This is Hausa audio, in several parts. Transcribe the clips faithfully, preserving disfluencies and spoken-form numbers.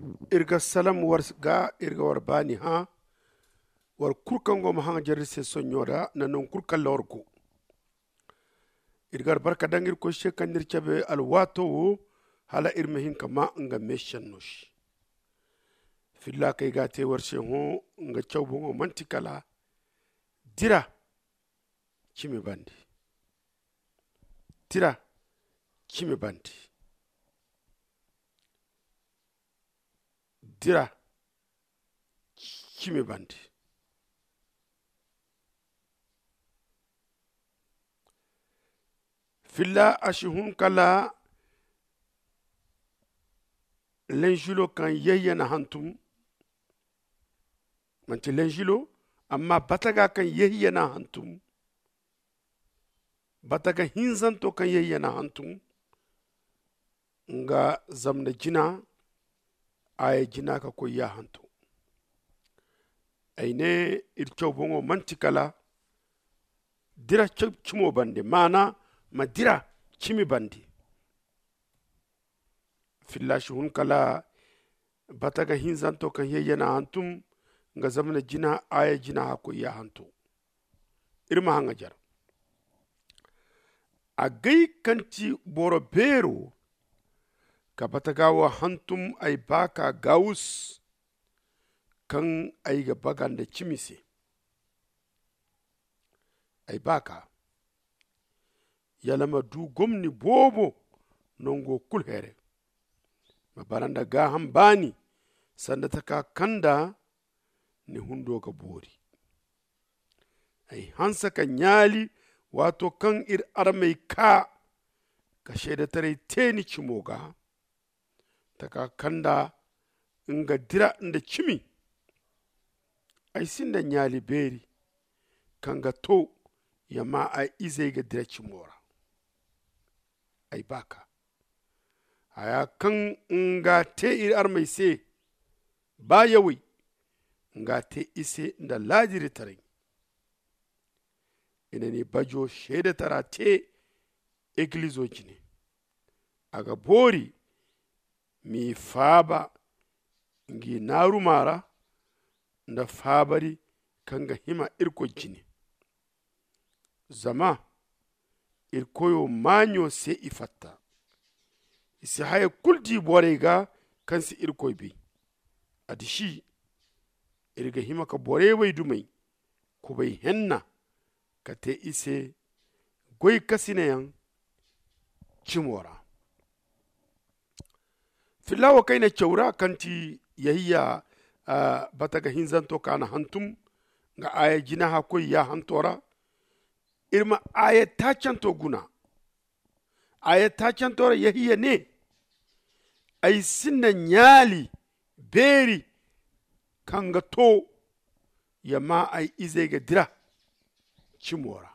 irga salam war ga irga war bani ha war kurkango ma hanga jarse sonyoda nanon kurkan lorgo irgar barka dangir ko shekandir chabe alwato hala irmehin kama nga meshannosh filla kay gate warshe ho nga chawbo mantikala dira kimi bandi dira kimi bandi dira kimi bandi filla ashihun kala lenjilo kan yeyyana hantum manti lenjilo amma bataga kan yeyyana hantum bataga hinzanto kan yeyyana hantum nga zamna jina ay jina ka ko ya hantu ayne ircho bongo mantikala dira chimo bande mana ma dira chimi bandi fillashi hun kala bataga hinzanto kan yeyyana hantum nga zamna jina ay jina ko ya hantu irma hanga jar agay kanti boro bero ka batagawa hantum ay baka gaus kan ay ga baganda chimise ay baka yalama du gomni bobo nongo kulhere mabaranda ga hambani sanda taka kanda ni hundo ga bori ay hansa ka nyali wato kan ir armai ka ka shaida tare teni chimoga taka kanda nga dira nda chimi ay sinda nyali beri kanga to yama ay izai ga dira chimora ay baka aya kan nga te ir armai se ba yawi nga te ise nda lajiri tare ina ni bajo shaida tara te eglizo jine aga bori mi faba ngi naru mara nda fabari kanga hima irko jini zama irkoyo manyo se ifatta isi haya kuldi borega kansi irko bi adishi irga hima ka bore wai dumai ko bai henna ka te ise goy kasine yan chimora filawa kaina chaura kanti yahiya uh, bataga hinzanto kana hantum nga aya jina ha koy ya hantora irma aya tachanto guna aya tachantora yahiya ne ay sinna nyali beri kanga to yama ay izega dira chimora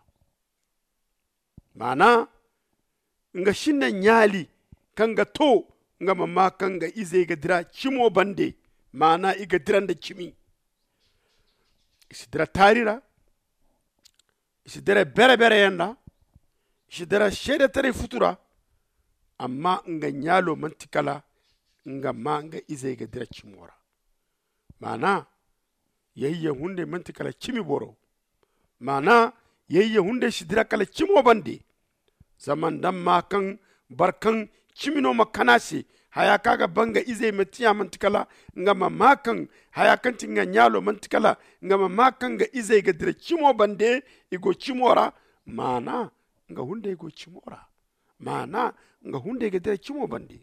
mana nga shinna nyali kanga to nga mamma kanga ize ga dira chimo bande mana iga diranda chimi isi dira tarira isi dira bere bere yanda isi dira shede tare futura amma nga nyalo mantikala nga ma nga ize ga dira chimora mana yayya hunde mantikala chimi boro mana yayya hunde shi dira kala chimo bande zaman dan ma kan barkan chimino makanasi haya kaga banga ize metiya mantikala ngama makan haya kanti nga nyalo mantikala ngama makan ga ize ga dire chimo bande igo chimora mana nga hunde igo chimora mana nga hunde ga dire chimo bande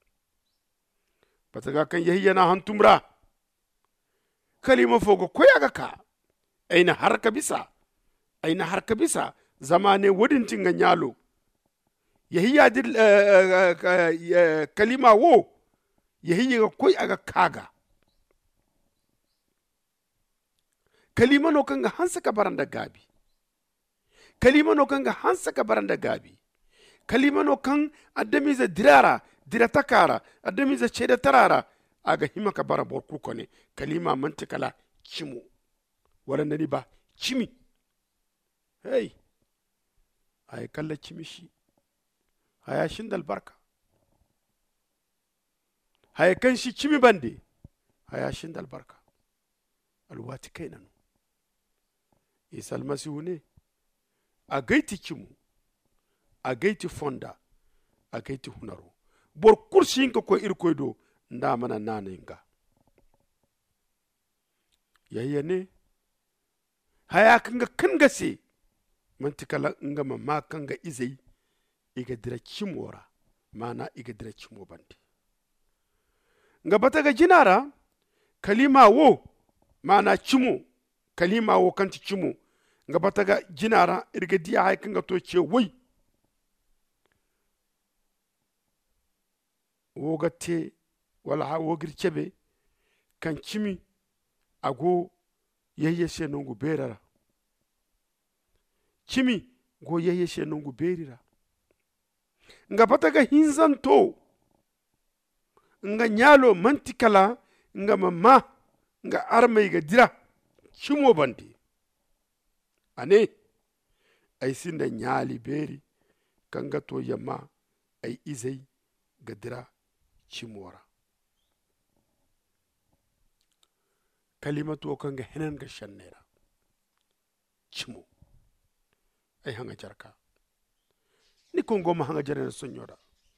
pataga kan yahiya hantumra kalima fogo koyaga ka aina harka bisa aina harka bisa zamane wadinti nga nyalo yahiya dir uh, uh, uh, kalima wo yahiya ga koy aga kaga kalima no kanga hansa ka baranda gabi kalima no kanga hansa ka baranda gabi kalima no kan adami za dirara diratakara adami za cheda tarara aga hima ka bara borku kone kalima mantikala chimo wala nani ba chimi hey ay kala chimi shi haya shindal barka haya kan shi cimi bande haya shin da albarka alwati kai nanu isa almasihu ne a gaiti cimu a gaiti fonda a gaiti hunaro bor kursinka ko irkoydo nda mana nanenga yayya ne haya kanga kanga se mantikala nga ma kanga izai iga dira cimora mana iga dira cimo bandi nga bataga jinara kalima wo mana cimo kalima wo kanti cimo nga bataga jinara irga diya hay kanga to ce wai wogate wala wogir cebe kan cimi ago yayye se nongu berara cimi go yayye se nongu berira nga bataga hinzanto nga nyalo mantikala nga mama nga armai ga dira cimo bandi ane ay sinda nyali beri kanga to yamma ay izai ga dira cimora kalimatu kanga henen ga shannera cimo ay hanga jarka ni kongo ma hanga jarena sonyoda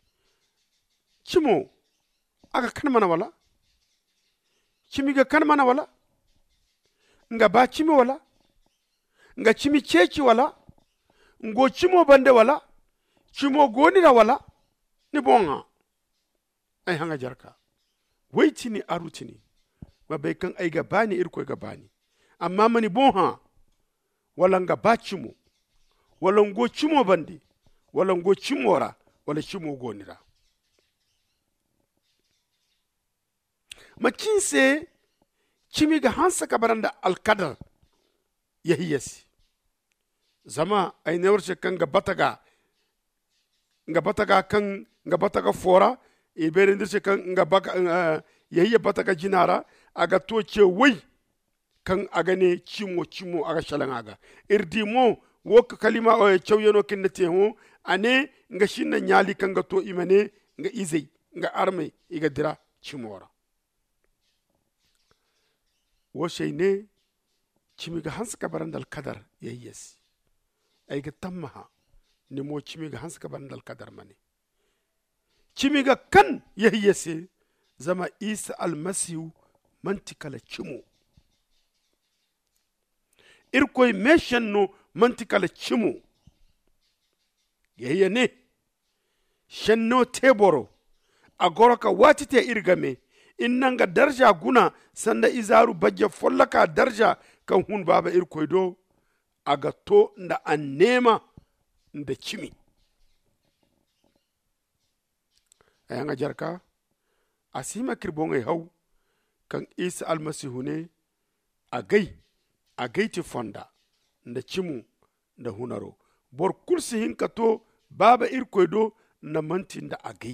cimo aga kan mana wala cimi ga kan mana wala nga ba cimi wala nga cimi ceci wala ngo cimo bande wala cimo gonira wala ni bonga ay hanga jarka waitini arutini ma bai kan ai ga bani irko ga bani amma mani bonha wala nga ba cimo wala ngo cimo bande wala ngo cimora wala cimo gonira makinse cimi ga hansa kabaranda alkadar yahiyasi zama ay newarce kan ga bataga nga bataga kan nga bataga fora e bere ndirce kan nga baka uh, yahiya bataga jinara aga to ce wai kan aga ne cimo cimo aga shalan aga irdi mo wo kalima o cewyeno kin nate ho ane nga shinna nyali kan ga to imane nga izai nga arme iga dira cimora wo shayne cimiga hanska barandal kadar yahiyasi ay ga tammaha ni mo cimiga hanska barandal kadar mane cimiga kan yahiyasi zama isa almasihu mantikala cimo irkoy meshanno mantikala cimo yahiya ne shanno teboro agoroka watite irgame innanga darja guna sanda izaru bajja follaka darja kan hun baba irkoy do aga to nda annema nda cimi ayanga jarka asima kirbonga haw kan isa almasihu ne agay agayti fonda nda cimu nda hunaro bor kursi hinka to baba irkoy do na manti nda agay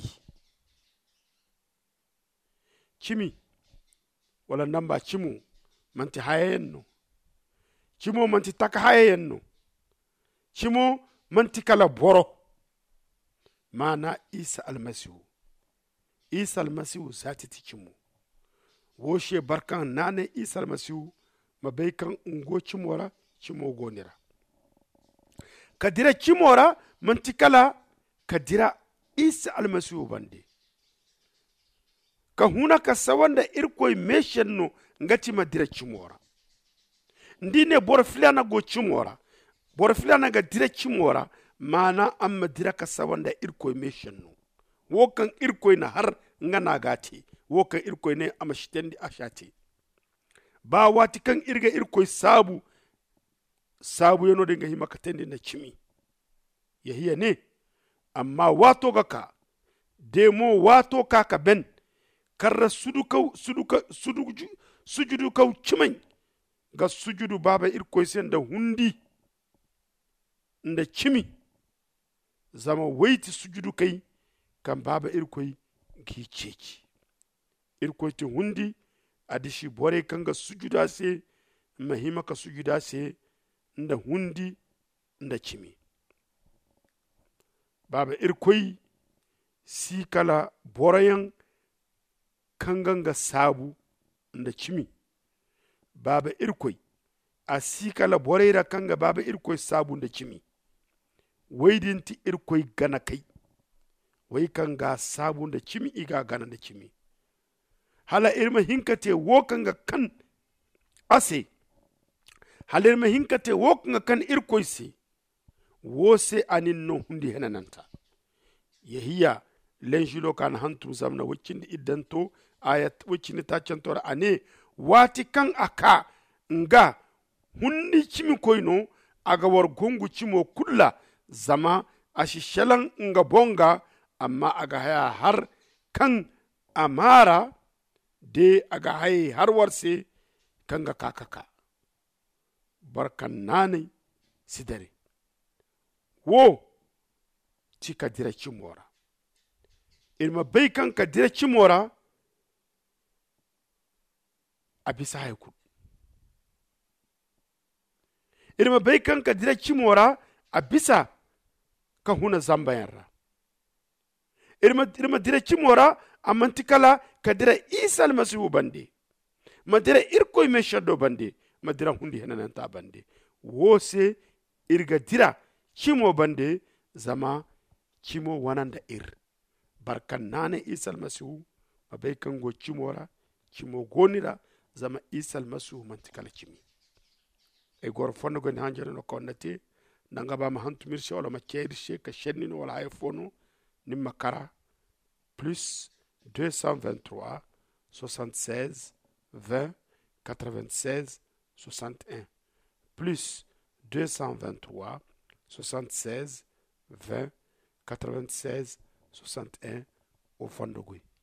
cimi wala namba cimu manti hayenno cimo manti taka hayenno cimo manti kala boro mana isa almasihu isa almasihu zati ti cimo woshe barkan nane isa almasihu mabai kan ungo cimora cimo gonira kadira cimora manti kala kadira isa almasihu bande ka huna ka sawanda irkoy meshenno ngati madira cimora ndine bor filana go cimora bor filana ga dira cimora mana amma dira ka sawanda irkoy meshenno wokan irkoy na har ngana gati wokan irkoy ne ama shitendi ashati ba wati kan irga irkoy sabu sabu yono de nga himaka tendi na cimi yahiya ne amma wato gaka demo wato kaka ben karra sudukau suduka suduju sujudu kau cimai ga sujudu baba irkoy sen da hundi nda cimi zama waiti sujudu kai kan baba irkoy gi ceci irkoy ti hundi adishi bore kanga sujuda se mahima ka sujuda se nda hundi nda cimi baba irkoy si kala borayan kanganga sabu da cimi baba irkoi a sikala boreira kanga baba irkoi sabu da cimi waidinti irkoi gana kai wai kanga sabu da cimi iga gana da cimi hala irma hinkate wo kanga kan ase hala irma hinkate wo kanga kan irkoi se wo se anin no hundi henananta yahiya lenjilo kan hantu zamna wacin iddanto ayat wacin ta cantora ane wati kan aka nga hundi cimi koino aga war gongu cimo kulla zama ashishalan nga bonga amma aga haya har kan amara de aga haye har warse kanga kakaka barkan nane sidare wo cika dira cimora irma bai kan ka dira cimora a bisa haiku irma bai kan ka dira cimora a bisa ka huna zambayanra irma irma dira cimora a mantikala ka dira isa almasihu bande ma dira irkoy me shaddo bande ma dira hundi henananta bande wose irga dira cimo bande zama cimo wananda ir barkan nane isa almasihu ma bai kan go cimora cimo gonira zama isa almasihu mantikala cimi e gor fondo go hanjere no konnate nanga ba ma hantu mirse wala ma ceershe ka shenni no wala hay fono nimma kara plus deux cent vingt-trois soixante-seize vingt quatre-vingt-seize soixante et un plus deux cent vingt-trois soixante-seize vingt quatre-vingt-seize soixante et un au fondo go